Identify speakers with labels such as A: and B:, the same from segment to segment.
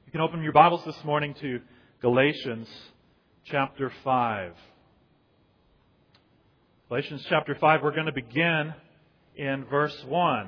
A: You can open your Bibles this morning to Galatians chapter 5. Galatians chapter 5, we're going to begin in verse 1.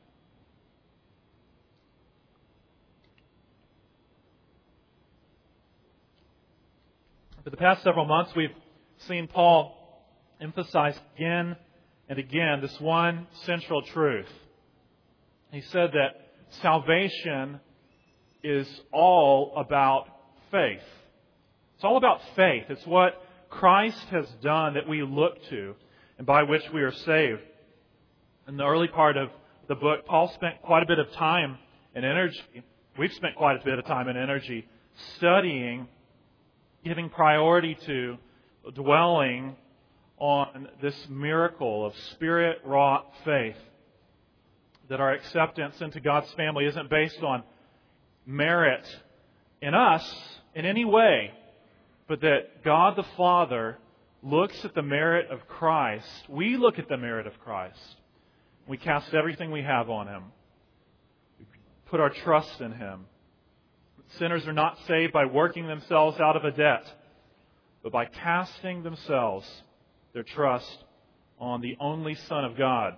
A: For the past several months, we've seen Paul emphasize again and again this one central truth. He said that salvation is all about faith. It's all about faith. It's what Christ has done that we look to and by which we are saved. In the early part of the book, Paul spent quite a bit of time and energy. We've spent quite a bit of time and energy studying, giving priority to, dwelling on this miracle of Spirit-wrought faith. That our acceptance into God's family isn't based on merit in us in any way, but that God the Father looks at the merit of Christ. We look at the merit of Christ. We cast everything we have on Him. We put our trust in Him. Sinners are not saved by working themselves out of a debt, but by casting themselves, their trust, on the only Son of God.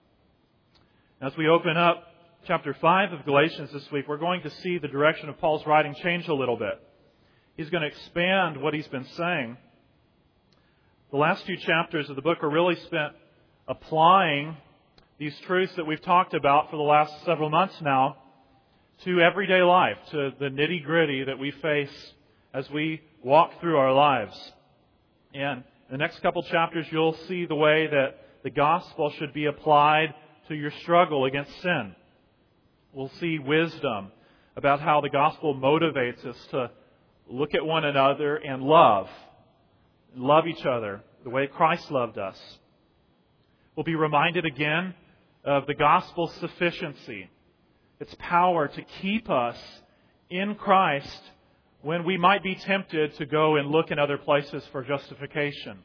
A: As we open up chapter 5 of Galatians this week, we're going to see the direction of Paul's writing change a little bit. He's going to expand what he's been saying. The last few chapters of the book are really spent applying these truths that we've talked about for the last several months now to everyday life, to the nitty-gritty that we face as we walk through our lives. And in the next couple chapters, you'll see the way that the gospel should be applied to your struggle against sin. We'll see wisdom about how the gospel motivates us to look at one another and love each other the way Christ loved us. We'll be reminded again of the gospel's sufficiency, its power to keep us in Christ when we might be tempted to go and look in other places for justification.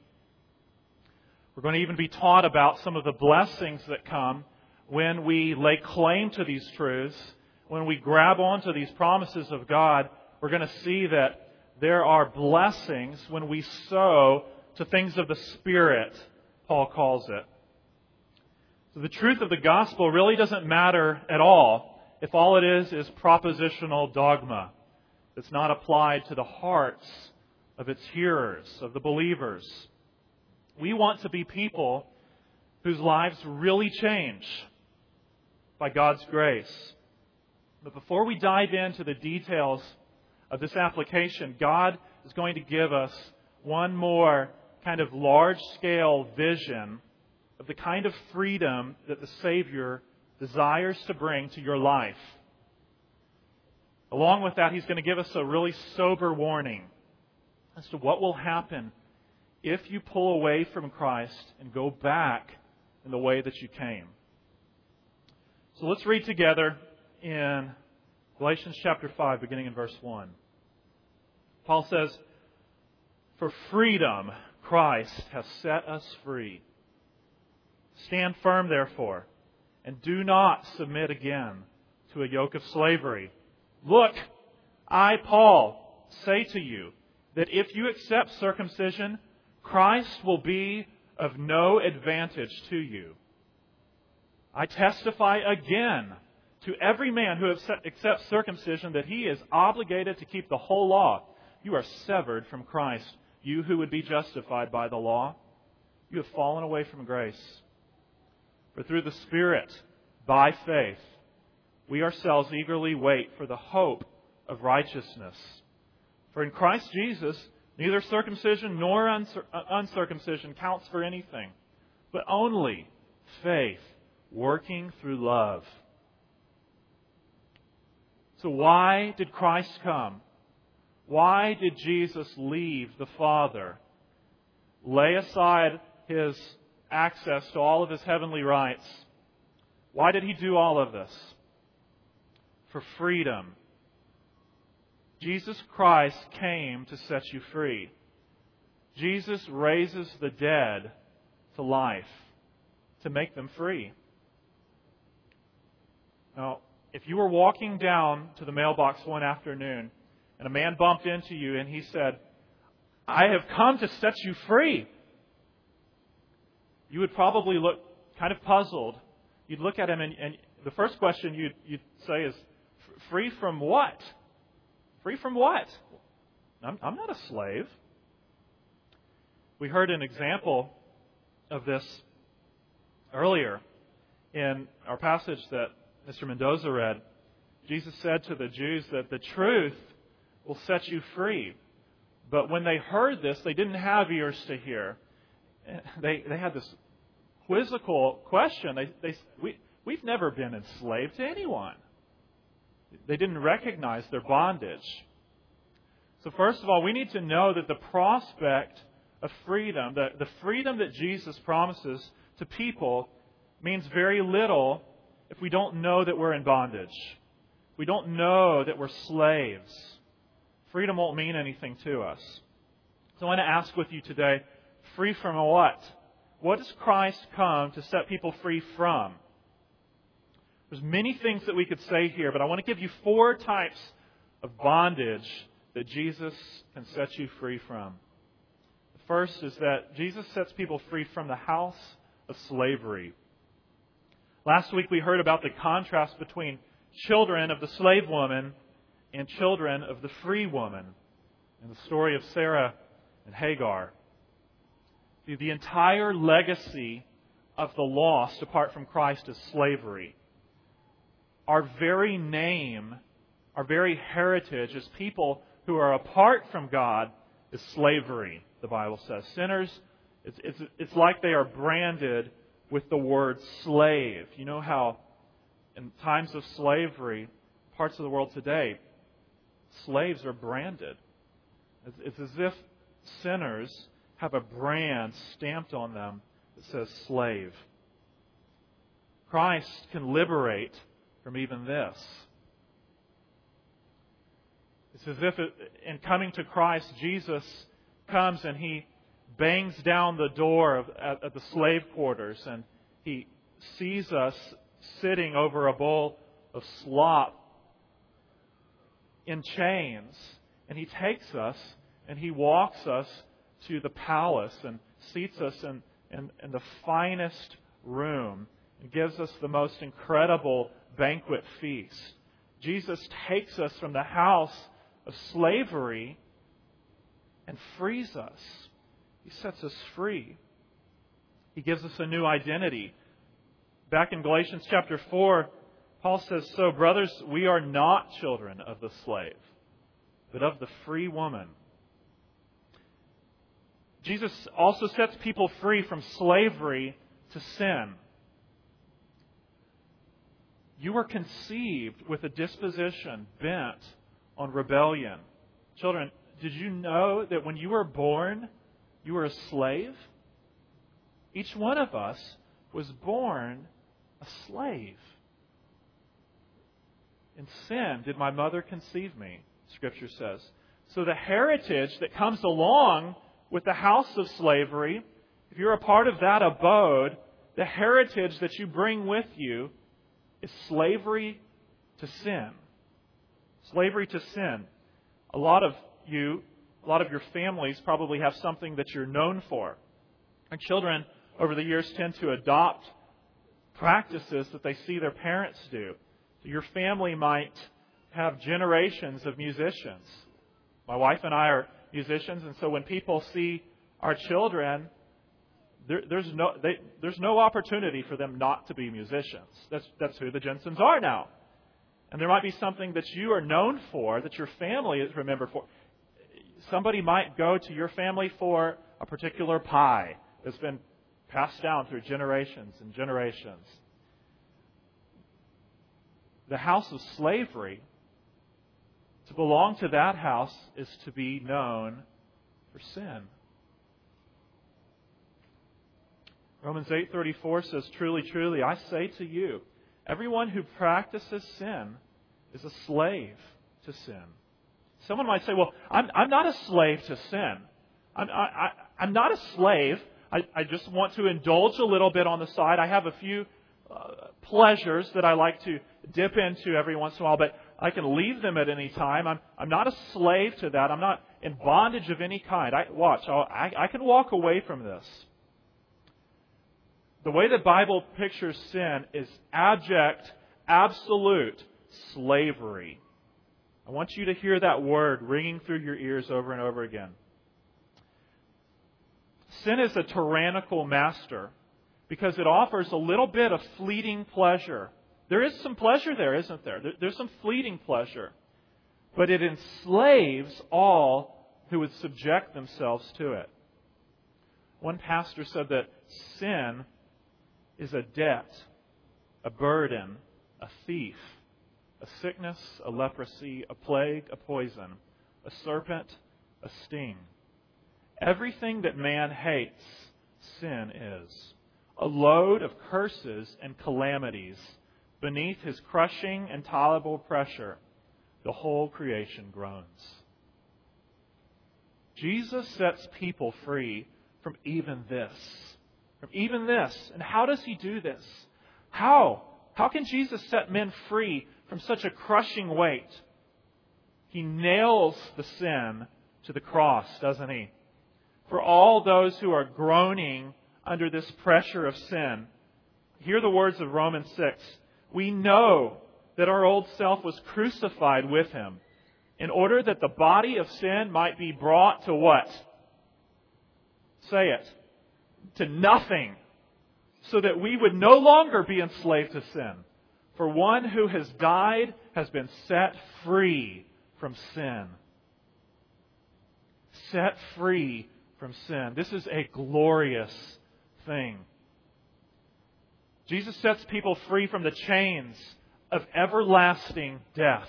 A: We're going to even be taught about some of the blessings that come when we lay claim to these truths, when we grab onto these promises of God. We're going to see that there are blessings when we sow to things of the Spirit, Paul calls it. So the truth of the gospel really doesn't matter at all if all it is propositional dogma that's not applied to the hearts of its hearers, of the believers. We want to be people whose lives really change by God's grace. But before we dive into the details of this application, God is going to give us one more kind of large-scale vision of the kind of freedom that the Savior desires to bring to your life. Along with that, He's going to give us a really sober warning as to what will happen if you pull away from Christ and go back in the way that you came. So let's read together in Galatians chapter 5, beginning in verse 1. Paul says, "For freedom Christ has set us free. Stand firm, therefore, and do not submit again to a yoke of slavery. Look, I, Paul, say to you that if you accept circumcision, Christ will be of no advantage to you. I testify again to every man who accepts circumcision that he is obligated to keep the whole law. You are severed from Christ, you who would be justified by the law. You have fallen away from grace. For through the Spirit, by faith, we ourselves eagerly wait for the hope of righteousness. For in Christ Jesus, neither circumcision nor uncircumcision counts for anything, but only faith working through love." So why did Christ come? Why did Jesus leave the Father, lay aside His access to all of His heavenly rights? Why did He do all of this? For freedom. Jesus Christ came to set you free. Jesus raises the dead to life to make them free. Now, if you were walking down to the mailbox one afternoon and a man bumped into you and he said, "I have come to set you free," you would probably look kind of puzzled. You'd look at him and the first question you'd say is, "Free from what? Free from what? I'm not a slave." We heard an example of this earlier in our passage that Mr. Mendoza read. Jesus said to the Jews that the truth will set you free. But when they heard this, they didn't have ears to hear. They had this quizzical question. We've never been enslaved to anyone. They didn't recognize their bondage. So first of all, we need to know that the prospect of freedom, the freedom that Jesus promises to people, means very little if we don't know that we're in bondage. We don't know that we're slaves. Freedom won't mean anything to us. So I want to ask with you today, free from what? What does Christ come to set people free from? There's many things that we could say here, but I want to give you 4 types of bondage that Jesus can set you free from. The first is that Jesus sets people free from the house of slavery. Last week we heard about the contrast between children of the slave woman and children of the free woman in the story of Sarah and Hagar. The entire legacy of the lost apart from Christ is slavery. Our very name, our very heritage as people who are apart from God is slavery, the Bible says. Sinners, it's like they are branded with the word slave. You know how in times of slavery, parts of the world today, slaves are branded. It's as if sinners have a brand stamped on them that says slave. Christ can liberate from even this. It's as if in coming to Christ, Jesus comes and He bangs down the door at the slave quarters and He sees us sitting over a bowl of slop in chains. And He takes us and He walks us to the palace and seats us in the finest room and gives us the most incredible banquet feast. Jesus takes us from the house of slavery and frees us. He sets us free. He gives us a new identity. Back in Galatians chapter 4, Paul says, "So, brothers, we are not children of the slave, but of the free woman." Jesus also sets people free from slavery to sin. You were conceived with a disposition bent on rebellion. Children, did you know that when you were born, you were a slave? Each one of us was born a slave. In sin did my mother conceive me, Scripture says. So the heritage that comes along with the house of slavery, if you're a part of that abode, the heritage that you bring with you is slavery to sin. Slavery to sin. A lot of your families probably have something that you're known for. And children over the years tend to adopt practices that they see their parents do. So your family might have generations of musicians. My wife and I are musicians, and so when people see our children, there's no opportunity for them not to be musicians. That's who the Jensens are now. And there might be something that you are known for, that your family is remembered for. Somebody might go to your family for a particular pie that's been passed down through generations and generations. The house of slavery, to belong to that house is to be known for sin. Romans 8:34 says, "Truly, truly, I say to you, everyone who practices sin is a slave to sin." Someone might say, "Well, I'm not a slave to sin. I'm not a slave. I just want to indulge a little bit on the side. I have a few pleasures that I like to dip into every once in a while, but I can leave them at any time. I'm not a slave to that. I'm not in bondage of any kind. I can walk away from this. The way the Bible pictures sin is abject, absolute slavery. I want you to hear that word ringing through your ears over and over again. Sin is a tyrannical master because it offers a little bit of fleeting pleasure. There is some pleasure there, isn't there? There's some fleeting pleasure. But it enslaves all who would subject themselves to it. One pastor said that sin is a debt, a burden, a thief, a sickness, a leprosy, a plague, a poison, a serpent, a sting. Everything that man hates, sin is. A load of curses and calamities beneath his crushing, intolerable pressure. The whole creation groans. Jesus sets people free from even this. From even this. And how does He do this? How? How can Jesus set men free from such a crushing weight? He nails the sin to the cross, doesn't He? For all those who are groaning under this pressure of sin, hear the words of Romans 6. We know that our old self was crucified with Him in order that the body of sin might be brought to what? Say it. To nothing. So that we would no longer be enslaved to sin. For one who has died has been set free from sin. Set free from sin. This is a glorious thing. Jesus sets people free from the chains of everlasting death.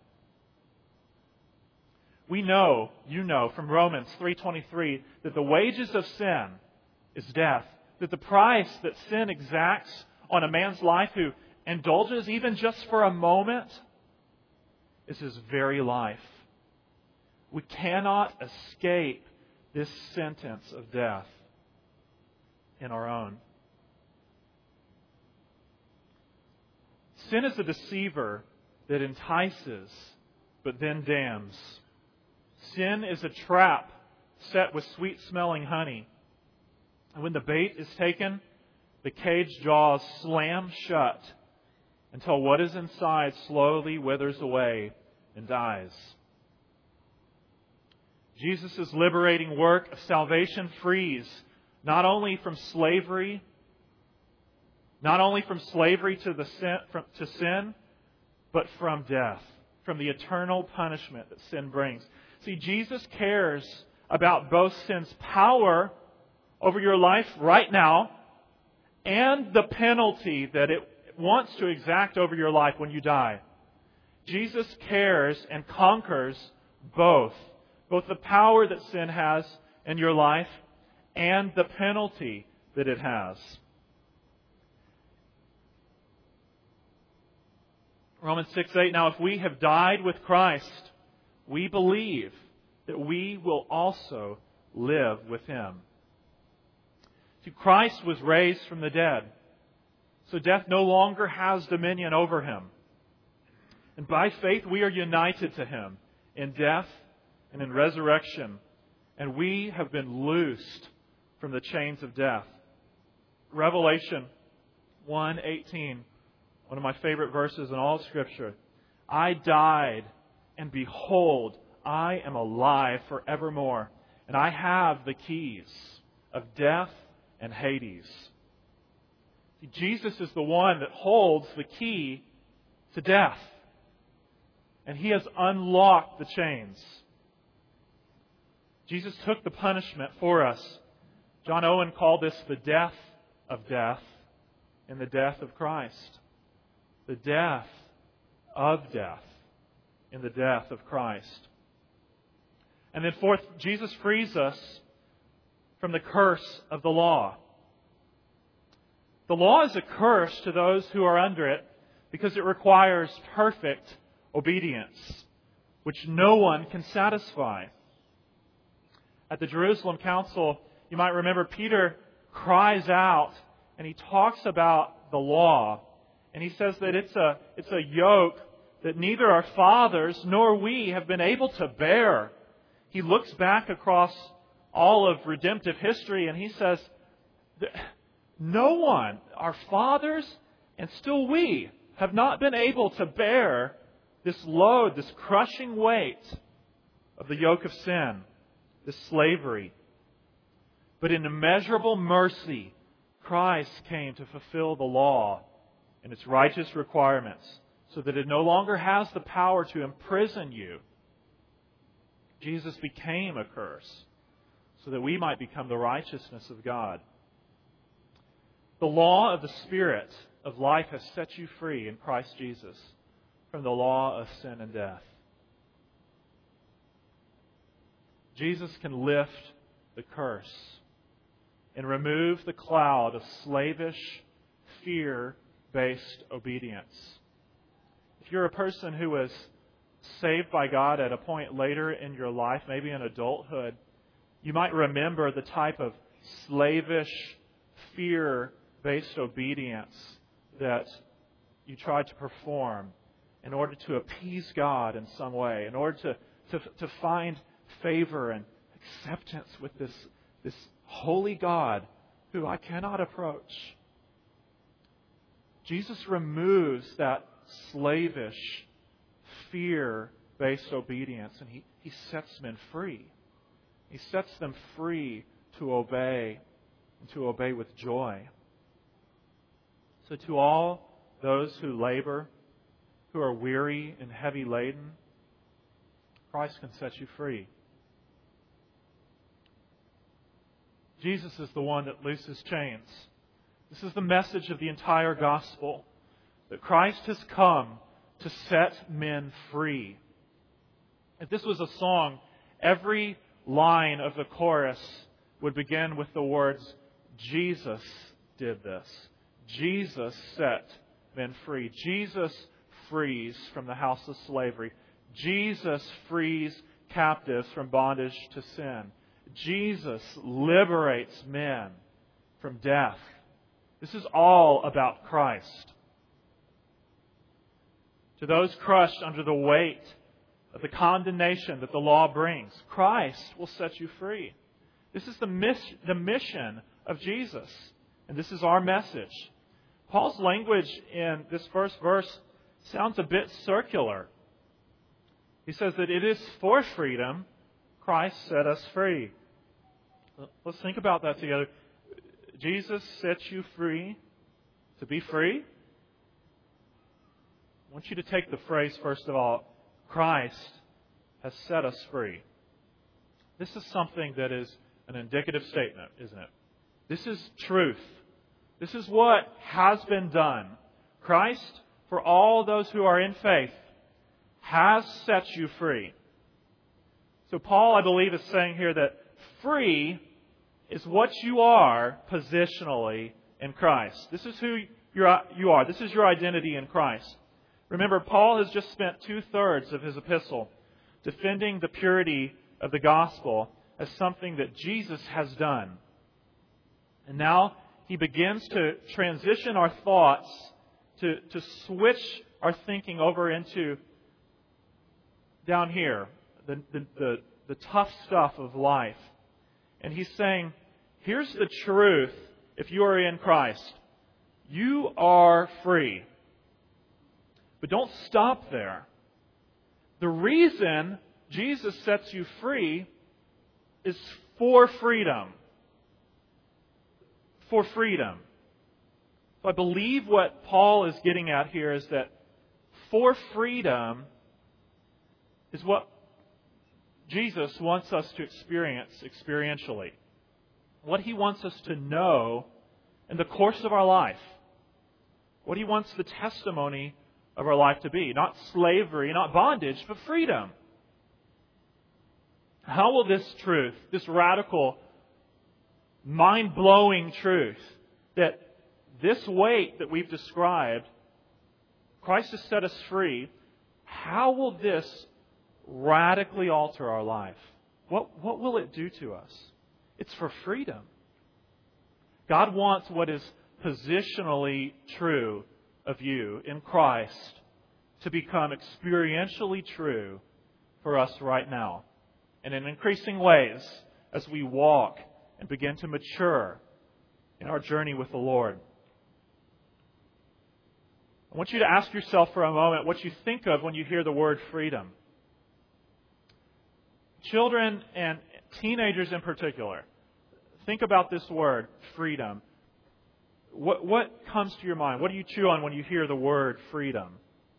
A: We know, you know, from Romans 3:23 that the wages of sin is death. That the price that sin exacts on a man's life who indulges even just for a moment is his very life. We cannot escape this sentence of death in our own. Sin is a deceiver that entices but then damns. Sin is a trap set with sweet-smelling honey. And when the bait is taken, the cage jaws slam shut until what is inside slowly withers away and dies. Jesus' liberating work of salvation frees not only from slavery to sin, but from death, from the eternal punishment that sin brings. See, Jesus cares about both sin's power over your life right now and the penalty that it wants to exact over your life when you die. Jesus cares and conquers both the power that sin has in your life and the penalty that it has. Romans 6:8, now if we have died with Christ, we believe that we will also live with Him. See, Christ was raised from the dead, so death no longer has dominion over Him. And by faith we are united to Him in death and in resurrection, and we have been loosed from the chains of death. Revelation 1:18, one of my favorite verses in all of Scripture. I died, and behold, I am alive forevermore, and I have the keys of death and Hades. See, Jesus is the one that holds the key to death, and He has unlocked the chains. Jesus took the punishment for us. John Owen called this the death of death in the death of Christ. The death of death in the death of Christ. And then fourth, Jesus frees us from the curse of the law. The law is a curse to those who are under it because it requires perfect obedience, which no one can satisfy. At the Jerusalem Council, you might remember Peter cries out and he talks about the law And he says that it's a yoke that neither our fathers nor we have been able to bear. He looks back across all of redemptive history and he says, no one, our fathers and still we, have not been able to bear this load, this crushing weight of the yoke of sin, this slavery. But in immeasurable mercy, Christ came to fulfill the law and its righteous requirements so that it no longer has the power to imprison you. Jesus became a curse so that we might become the righteousness of God. The law of the Spirit of life has set you free in Christ Jesus from the law of sin and death. Jesus can lift the curse and remove the cloud of slavish, fear-based obedience. If you're a person who was saved by God at a point later in your life, maybe in adulthood, you might remember the type of slavish, fear-based obedience that you tried to perform in order to appease God in some way, in order to find favor and acceptance with this holy God who I cannot approach. Jesus removes that slavish, fear-based obedience, and He sets men free. He sets them free to obey, and to obey with joy. So to all those who labor, who are weary and heavy laden, Christ can set you free. Jesus is the one that looses chains. This is the message of the entire gospel, that Christ has come to set men free. If this was a song, every line of the chorus would begin with the words, Jesus did this. Jesus set men free. Jesus frees from the house of slavery. Jesus frees captives from bondage to sin. Jesus liberates men from death. This is all about Christ. To those crushed under the weight of the condemnation that the law brings, Christ will set you free. This is the mission of Jesus. And this is our message. Paul's language in this first verse sounds a bit circular. He says that it is for freedom Christ set us free. Let's think about that together. Jesus sets you free to be free. I want you to take the phrase, first of all, Christ has set us free. This is something that is an indicative statement, isn't it? This is truth. This is what has been done. Christ, for all those who are in faith, has set you free. So Paul, I believe, is saying here that free is what you are positionally in Christ. This is who you are. This is your identity in Christ. Remember, Paul has just spent 2/3 of his epistle defending the purity of the gospel as something that Jesus has done. And now he begins to transition our thoughts, to switch our thinking over into down here, the tough stuff of life. And he's saying, here's the truth if you are in Christ. You are free. But don't stop there. The reason Jesus sets you free is for freedom. For freedom. So I believe what Paul is getting at here is that for freedom is what Jesus wants us to experience experientially. What He wants us to know in the course of our life. What He wants the testimony of our life to be. Not slavery, not bondage, but freedom. How will this truth, this radical, mind-blowing truth, that this weight that we've described, Christ has set us free, how will this radically alter our life? What will it do to us? It's for freedom. God wants what is positionally true of you in Christ to become experientially true for us right now, and in increasing ways as we walk and begin to mature in our journey with the Lord. I want you to ask yourself for a moment what you think of when you hear the word freedom. Children and teenagers in particular, think about this word, freedom. What comes to your mind? What do you chew on when you hear the word freedom?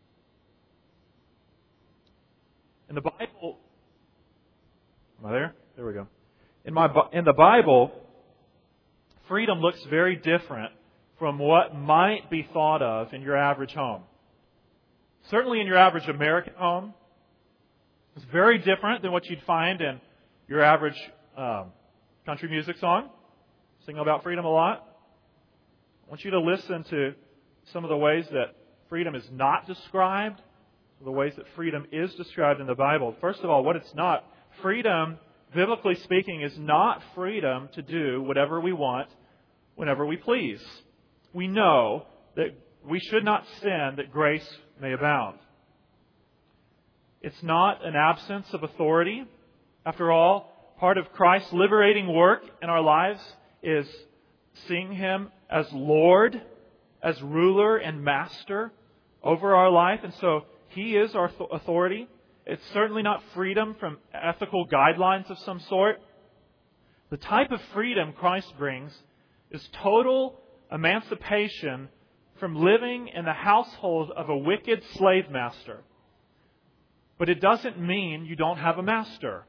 A: In the Bible, am I there? There we go. In the Bible, freedom looks very different from what might be thought of in your average home. Certainly in your average American home, it's very different than what you'd find in your average country music song. Sing about freedom a lot. I want you to listen to some of the ways that freedom is not described, the ways that freedom is described in the Bible. First of all, what it's not. Freedom, biblically speaking, is not freedom to do whatever we want whenever we please. We know that we should not sin that grace may abound. It's not an absence of authority. After all, part of Christ's liberating work in our lives is seeing Him as Lord, as ruler and master over our life. And so He is our authority. It's certainly not freedom from ethical guidelines of some sort. The type of freedom Christ brings is total emancipation from living in the household of a wicked slave master. But it doesn't mean you don't have a master.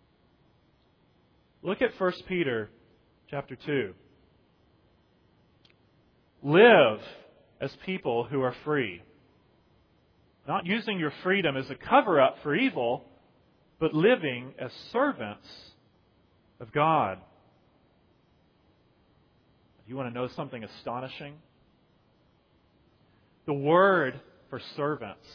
A: Look at 1 Peter chapter 2. Live as people who are free. Not using your freedom as a cover-up for evil, but living as servants of God. You want to know something astonishing? The word for servants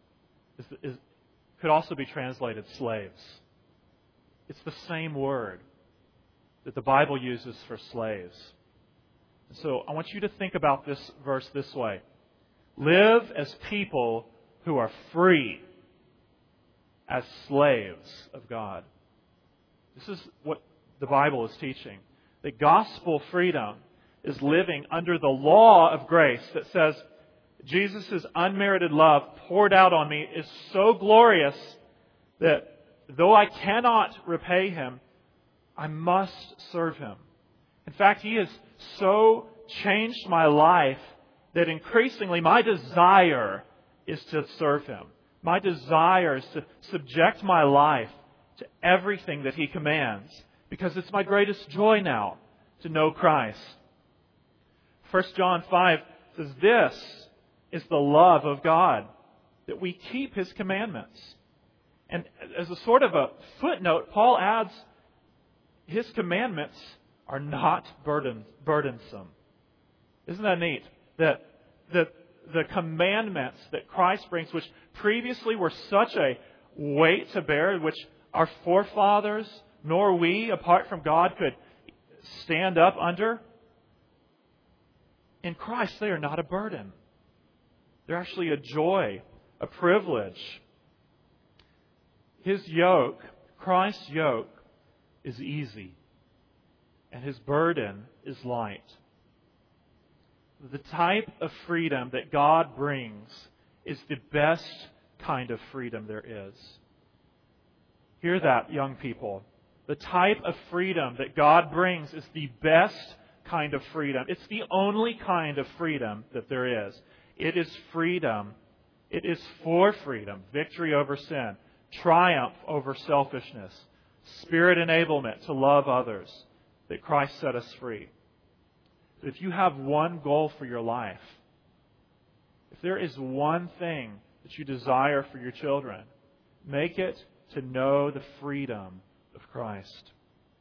A: could also be translated slaves. It's the same word that the Bible uses for slaves. So I want you to think about this verse this way. Live as people who are free, as slaves of God. This is what the Bible is teaching. That gospel freedom is living under the law of grace that says, Jesus' unmerited love poured out on me is so glorious that though I cannot repay Him, I must serve Him. In fact, He has so changed my life that increasingly my desire is to serve Him. My desire is to subject my life to everything that He commands, because it's my greatest joy now to know Christ. 1 John 5 says, this is the love of God, that we keep His commandments. And as a sort of a footnote, Paul adds, His commandments are not burdensome. Isn't that neat? That the commandments that Christ brings, which previously were such a weight to bear, which our forefathers, nor we, apart from God, could stand up under, in Christ they are not a burden. They're actually a joy, a privilege. His yoke, Christ's yoke, is easy, and His burden is light. The type of freedom that God brings is the best kind of freedom there is. Hear that, young people. The type of freedom that God brings is the best kind of freedom. It's the only kind of freedom that there is. It is freedom. It is for freedom. Victory over sin. Triumph over selfishness. Spirit enablement to love others. That Christ set us free. If you have one goal for your life, if there is one thing that you desire for your children, make it to know the freedom of Christ.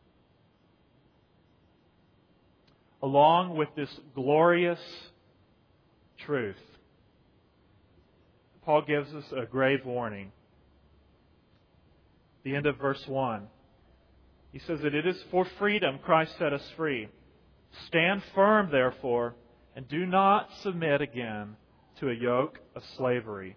A: Along with this glorious truth, Paul gives us a grave warning. The end of verse 1. He says that it is for freedom Christ set us free. Stand firm, therefore, and do not submit again to a yoke of slavery.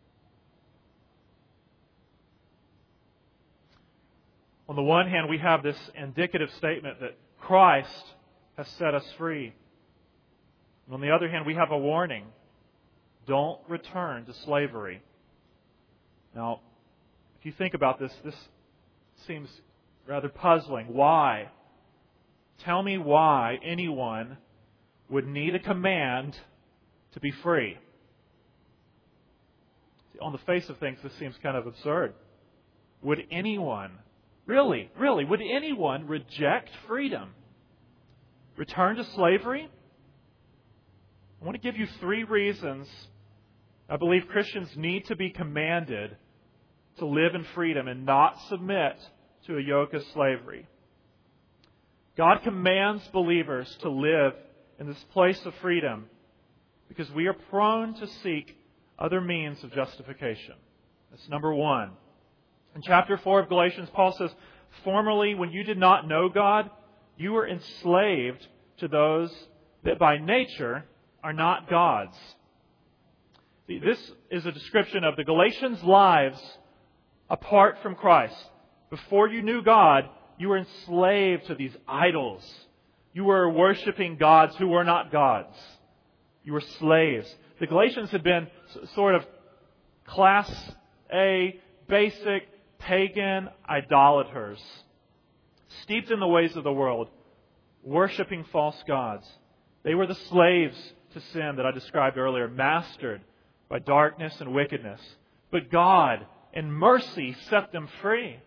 A: On the one hand, we have this indicative statement that Christ has set us free. And on the other hand, we have a warning. Don't return to slavery. Now, if you think about this, this seems rather puzzling. Why? Tell me why anyone would need a command to be free. See, on the face of things, this seems kind of absurd. Would anyone, really, would anyone reject freedom? Return to slavery? I want to give you 3 reasons I believe Christians need to be commanded to live in freedom and not submit to a yoke of slavery. God commands believers to live in this place of freedom because we are prone to seek other means of justification. That's number 1. In chapter 4 of Galatians, Paul says, "Formerly, when you did not know God, you were enslaved to those that by nature are not God's." This is a description of the Galatians' lives apart from Christ. Before you knew God, you were enslaved to these idols. You were worshiping gods who were not gods. You were slaves. The Galatians had been sort of class A, basic, pagan idolaters, steeped in the ways of the world, worshiping false gods. They were the slaves to sin that I described earlier, mastered by darkness and wickedness. But God, in mercy, set them free.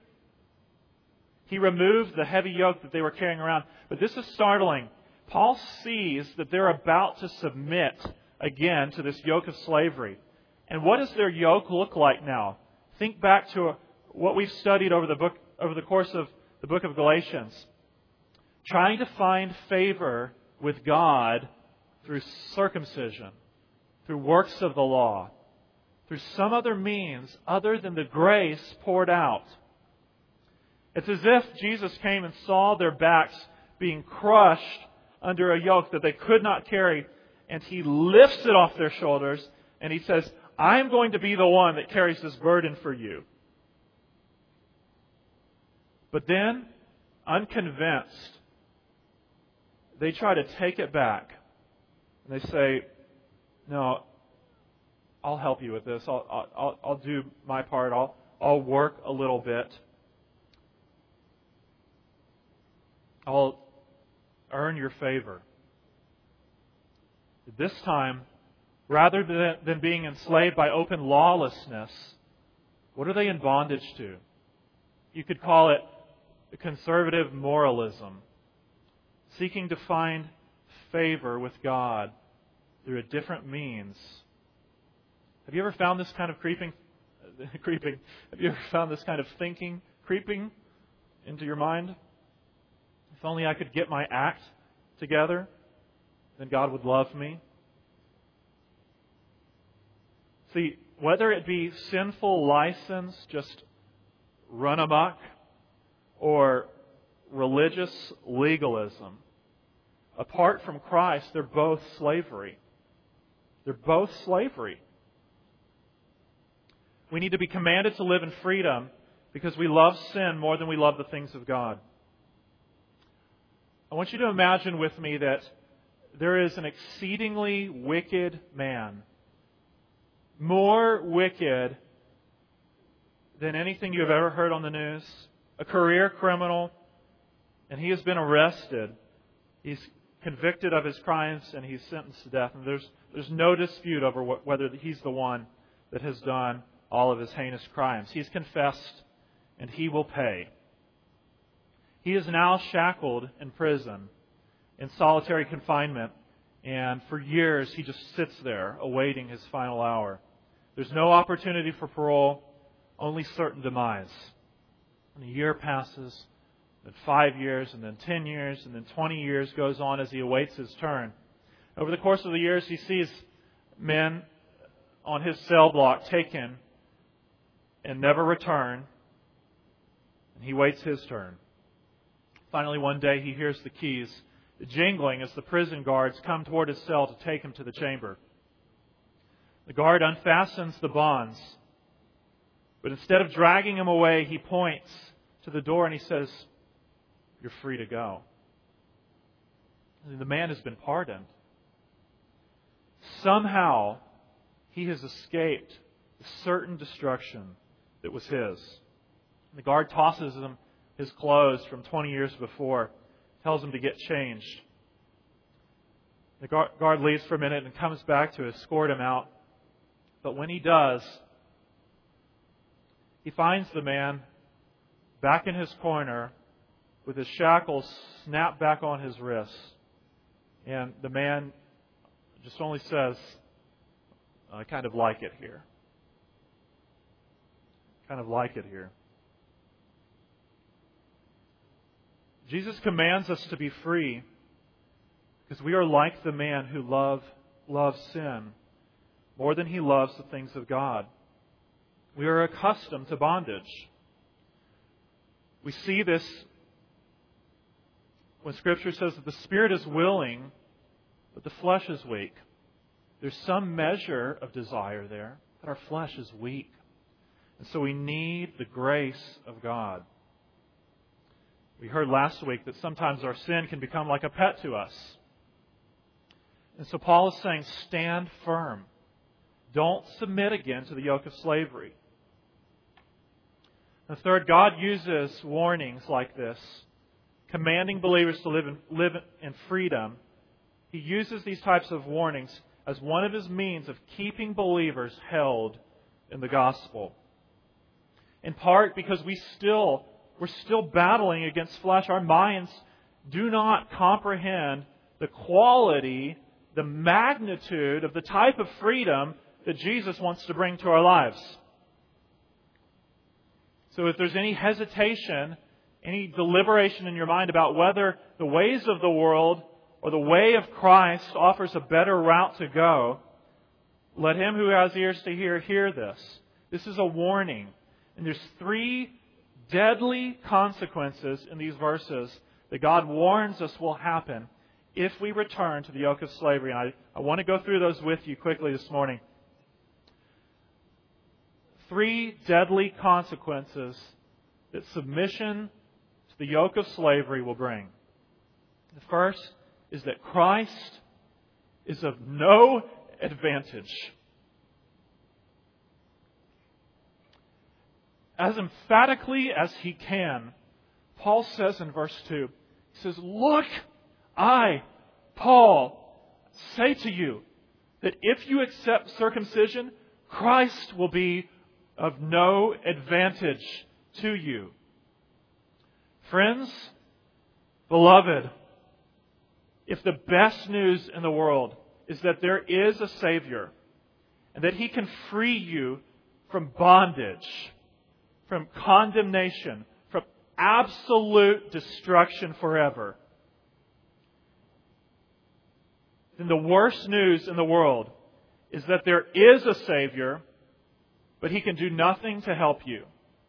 A: He removed the heavy yoke that they were carrying around. But this is startling. Paul sees that they're about to submit again to this yoke of slavery. And what does their yoke look like now? Think back to what we've studied over the course of the book of Galatians. Trying to find favor with God through circumcision, through works of the law, through some other means other than the grace poured out. It's as if Jesus came and saw their backs being crushed under a yoke that they could not carry, and He lifts it off their shoulders, and He says, "I'm going to be the one that carries this burden for you." But then, unconvinced, they try to take it back. And they say, "No, I'll help you with this. I'll do my part. I'll work a little bit. I'll earn your favor." This time, rather than being enslaved by open lawlessness, what are they in bondage to? You could call it conservative moralism, seeking to find favor with God through a different means. Have you ever found this kind of creeping? Have you ever found this kind of thinking creeping into your mind? If only I could get my act together, then God would love me. See, whether it be sinful license, just run amok, or religious legalism, apart from Christ, they're both slavery. They're both slavery. We need to be commanded to live in freedom because we love sin more than we love the things of God. I want you to imagine with me that there is an exceedingly wicked man, more wicked than anything you've ever heard on the news, a career criminal, and he has been arrested. He's convicted of his crimes and he's sentenced to death. And there's no dispute over whether he's the one that has done all of his heinous crimes. He's confessed and he will pay. He is now shackled in prison, in solitary confinement, and for years he just sits there awaiting his final hour. There's no opportunity for parole, only certain demise. And a year passes, then 5 years, and then 10 years, and then 20 years goes on as he awaits his turn. Over the course of the years, he sees men on his cell block taken and never return, and he waits his turn. Finally, one day, he hears the keys jingling as the prison guards come toward his cell to take him to the chamber. The guard unfastens the bonds. But instead of dragging him away, he points to the door and he says, "You're free to go." And the man has been pardoned. Somehow, he has escaped the certain destruction that was his. The guard tosses him his clothes from 20 years before, tells him to get changed. The guard leaves for a minute and comes back to escort him out. But when he does, he finds the man back in his corner with his shackles snapped back on his wrists. And the man just only says, "I kind of like it here. Kind of like it here." Jesus commands us to be free because we are like the man who loves sin more than he loves the things of God. We are accustomed to bondage. We see this when Scripture says that the Spirit is willing, but the flesh is weak. There's some measure of desire there, but our flesh is weak. And so we need the grace of God. We heard last week that sometimes our sin can become like a pet to us. And so Paul is saying, stand firm. Don't submit again to the yoke of slavery. And third, God uses warnings like this, commanding believers to live in freedom. He uses these types of warnings as one of His means of keeping believers held in the gospel. In part because we're still battling against flesh. Our minds do not comprehend the quality, the magnitude of the type of freedom that Jesus wants to bring to our lives. So if there's any hesitation, any deliberation in your mind about whether the ways of the world or the way of Christ offers a better route to go, let him who has ears to hear this. This is a warning. And there's 3 deadly consequences in these verses that God warns us will happen if we return to the yoke of slavery. And I want to go through those with you quickly this morning. 3 deadly consequences that submission to the yoke of slavery will bring. The first is that Christ is of no advantage. As emphatically as he can, Paul says in verse 2, he says, "Look, I, Paul, say to you that if you accept circumcision, Christ will be of no advantage to you." Friends, beloved, if the best news in the world is that there is a Savior and that He can free you from bondage, from condemnation, from absolute destruction forever, then the worst news in the world is that there is a Savior, but He can do nothing to help you.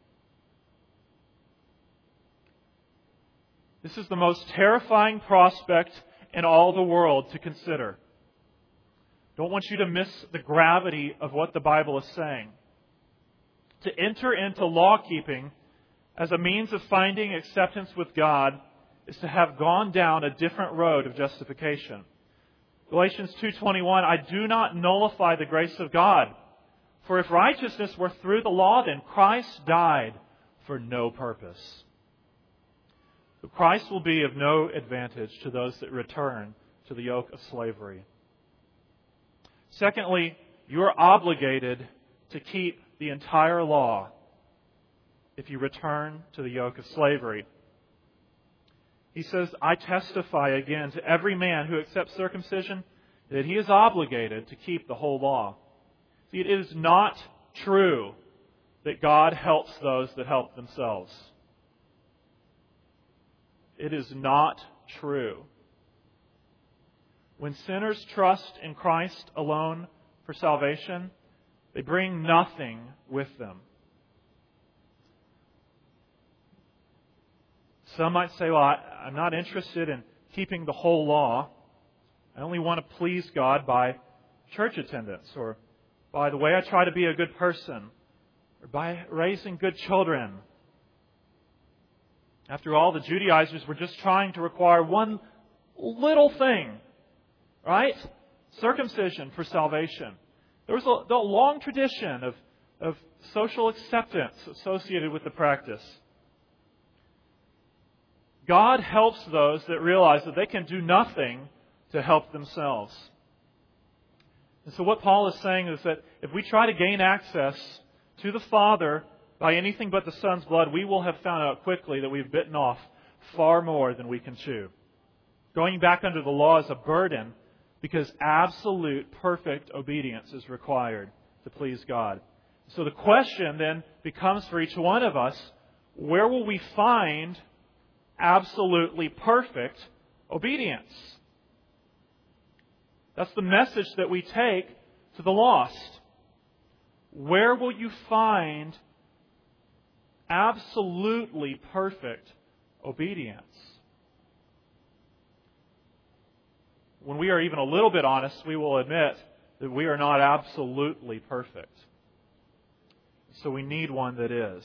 A: This is the most terrifying prospect in all the world to consider. Don't want you to miss the gravity of what the Bible is saying. To enter into law-keeping as a means of finding acceptance with God is to have gone down a different road of justification. Galatians 2:21, "I do not nullify the grace of God. For if righteousness were through the law, then Christ died for no purpose." But Christ will be of no advantage to those that return to the yoke of slavery. Secondly, you are obligated to keep the entire law if you return to the yoke of slavery. He says, "I testify again to every man who accepts circumcision that he is obligated to keep the whole law." See, it is not true that God helps those that help themselves. It is not true. When sinners trust in Christ alone for salvation, they bring nothing with them. Some might say, "Well, I'm not interested in keeping the whole law. I only want to please God by church attendance or by the way I try to be a good person, or by raising good children. After all, the Judaizers were just trying to require one little thing, right? Circumcision for salvation. There was a long tradition of social acceptance associated with the practice. God helps those that realize that they can do nothing to help themselves. And so what Paul is saying is that if we try to gain access to the Father by anything but the Son's blood, we will have found out quickly that we've bitten off far more than we can chew. Going back under the law is a burden because absolute perfect obedience is required to please God. So the question then becomes for each one of us, where will we find absolutely perfect obedience? That's the message that we take to the lost. Where will you find absolutely perfect obedience? When we are even a little bit honest, we will admit that we are not absolutely perfect. So we need one that is.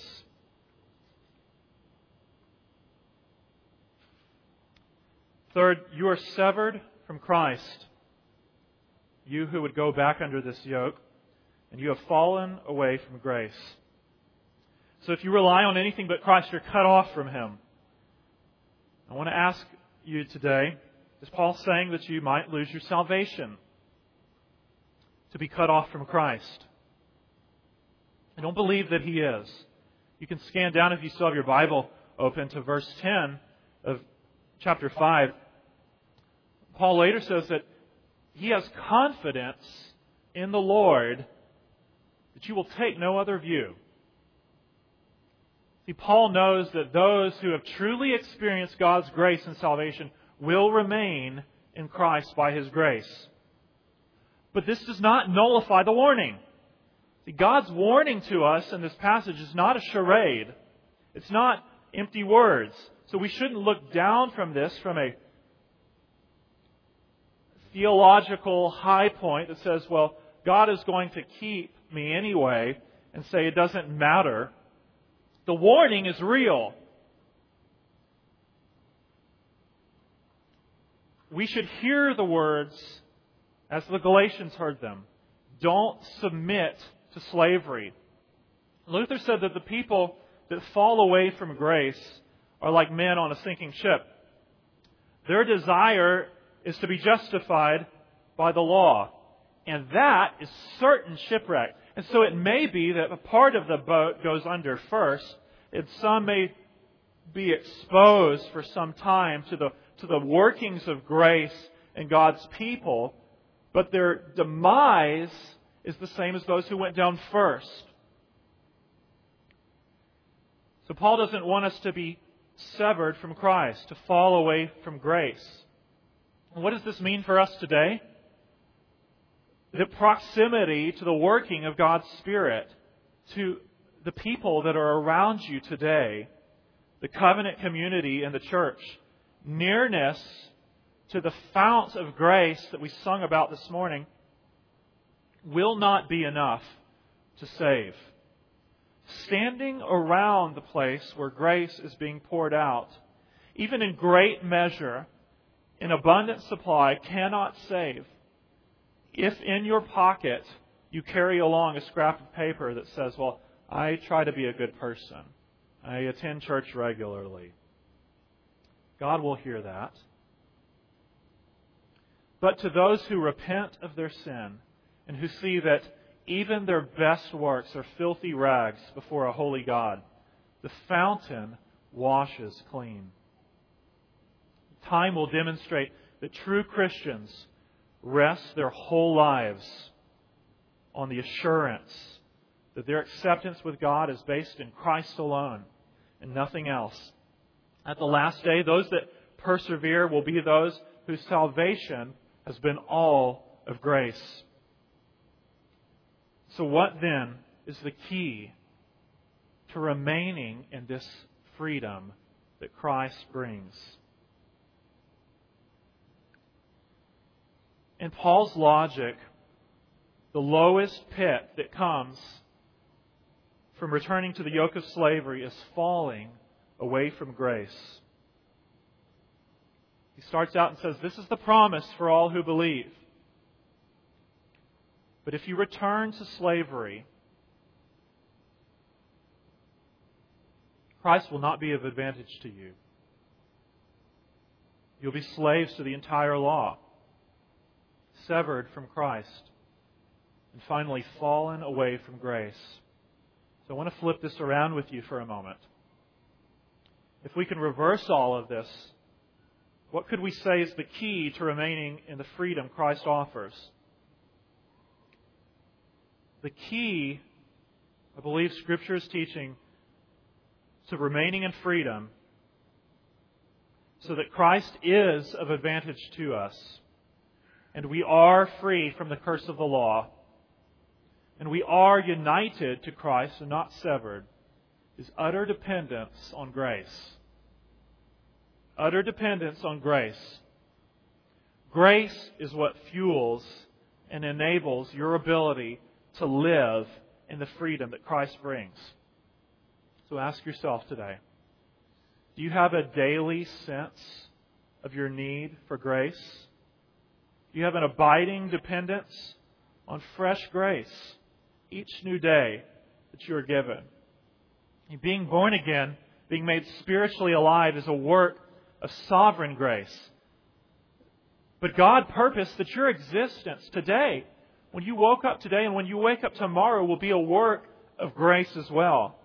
A: Third, you are severed from Christ. You who would go back under this yoke, and you have fallen away from grace. So if you rely on anything but Christ, you're cut off from Him. I want to ask you today, is Paul saying that you might lose your salvation to be cut off from Christ? I don't believe that he is. You can scan down, if you still have your Bible open, to verse 10 of chapter 5. Paul later says that he has confidence in the Lord that you will take no other view. See, Paul knows that those who have truly experienced God's grace and salvation will remain in Christ by His grace. But this does not nullify the warning. See, God's warning to us in this passage is not a charade. It's not empty words. So we shouldn't look down from this from a theological high point that says, well, God is going to keep me anyway, and say it doesn't matter. The warning is real. We should hear the words as the Galatians heard them. Don't submit to slavery. Luther said that the people that fall away from grace are like men on a sinking ship. Their desire is to be justified by the law. And that is certain shipwreck. And so it may be that a part of the boat goes under first, and some may be exposed for some time to the workings of grace and God's people, but their demise is the same as those who went down first. So Paul doesn't want us to be severed from Christ, to fall away from grace. And what does this mean for us today? The proximity to the working of God's Spirit, to the people that are around you today, the covenant community and the church, nearness to the fount of grace that we sung about this morning will not be enough to save. Standing around the place where grace is being poured out, even in great measure, in abundant supply, cannot save. If in your pocket you carry along a scrap of paper that says, well, I try to be a good person. I attend church regularly. God will hear that. But to those who repent of their sin and who see that even their best works are filthy rags before a holy God, the fountain washes clean. Time will demonstrate that true Christians rest their whole lives on the assurance that their acceptance with God is based in Christ alone and nothing else. At the last day, those that persevere will be those whose salvation has been all of grace. So what then is the key to remaining in this freedom that Christ brings? In Paul's logic, the lowest pit that comes from returning to the yoke of slavery is falling away from grace. He starts out and says, this is the promise for all who believe. But if you return to slavery, Christ will not be of advantage to you. You'll be slaves to the entire law, severed from Christ, and finally fallen away from grace. So I want to flip this around with you for a moment. If we can reverse all of this, what could we say is the key to remaining in the freedom Christ offers? The key, I believe Scripture is teaching, to remaining in freedom so that Christ is of advantage to us, and we are free from the curse of the law, and we are united to Christ and not severed, is utter dependence on grace. Utter dependence on grace. Grace is what fuels and enables your ability to live in the freedom that Christ brings. So ask yourself today, do you have a daily sense of your need for grace? Do you have an abiding dependence on fresh grace each new day that you are given? Being born again, being made spiritually alive, is a work of sovereign grace. But God purposed that your existence today, when you woke up today and when you wake up tomorrow, will be a work of grace as well.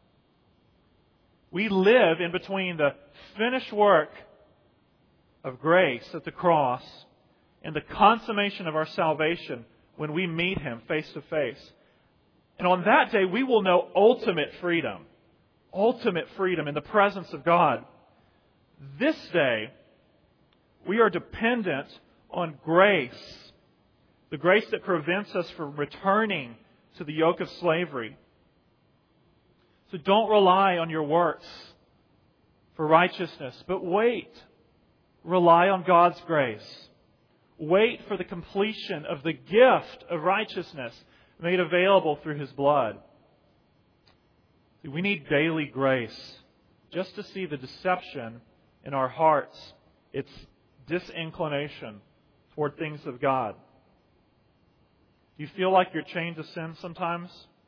A: We live in between the finished work of grace at the cross and the consummation of our salvation when we meet Him face to face. And on that day, we will know ultimate freedom in the presence of God. This day, we are dependent on grace, the grace that prevents us from returning to the yoke of slavery. So don't rely on your works for righteousness, but wait. Rely on God's grace. Wait for the completion of the gift of righteousness made available through His blood. See, we need daily grace just to see the deception in our hearts, its disinclination toward things of God. Do you feel like you're chained to sin sometimes?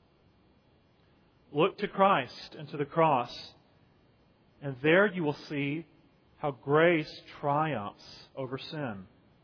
A: Look to Christ and to the cross, and there you will see how grace triumphs over sin.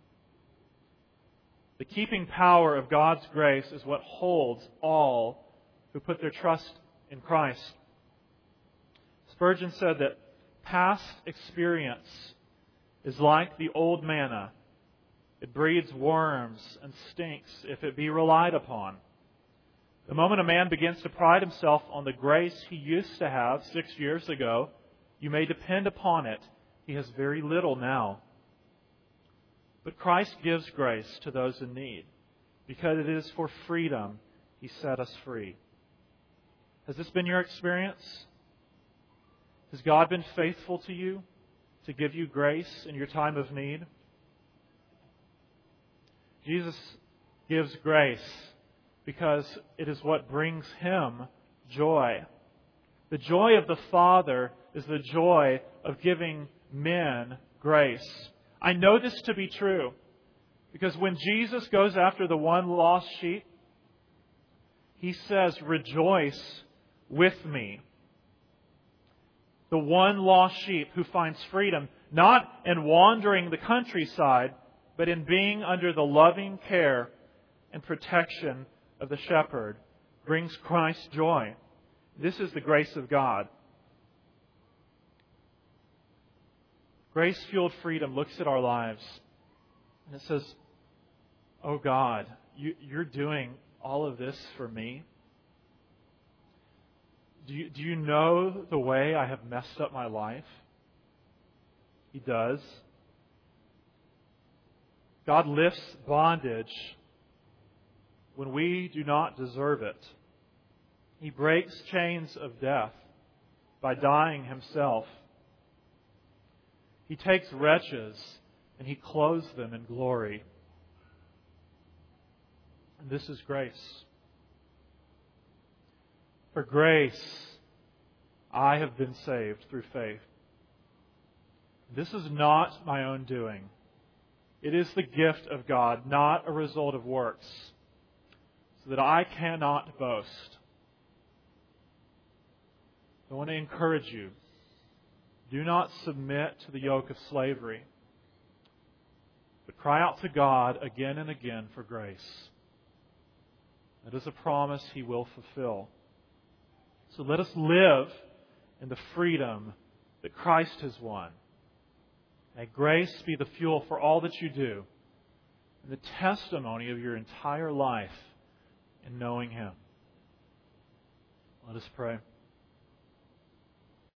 A: The keeping power of God's grace is what holds all who put their trust in Christ. Spurgeon said that past experience is like the old manna. It breeds worms and stinks if it be relied upon. The moment a man begins to pride himself on the grace he used to have 6 years ago, you may depend upon it. He has very little now. But Christ gives grace to those in need, because it is for freedom He set us free. Has this been your experience? Has God been faithful to you to give you grace in your time of need? Jesus gives grace because it is what brings Him joy. The joy of the Father is the joy of giving men grace. I know this to be true because when Jesus goes after the one lost sheep, He says, "Rejoice with me." The one lost sheep who finds freedom, not in wandering the countryside, but in being under the loving care and protection of the shepherd, brings Christ joy. This is the grace of God. Grace-fueled freedom looks at our lives and it says, "Oh God, you're doing all of this for me? Do you know the way I have messed up my life?" He does. God lifts bondage when we do not deserve it. He breaks chains of death by dying Himself. He takes wretches and He clothes them in glory. And this is grace. For grace, I have been saved through faith. This is not my own doing. It is the gift of God, not a result of works, so that I cannot boast. I want to encourage you. Do not submit to the yoke of slavery, but cry out to God again and again for grace. That is a promise He will fulfill. So let us live in the freedom that Christ has won. May grace be the fuel for all that you do and the testimony of your entire life in knowing Him. Let us pray.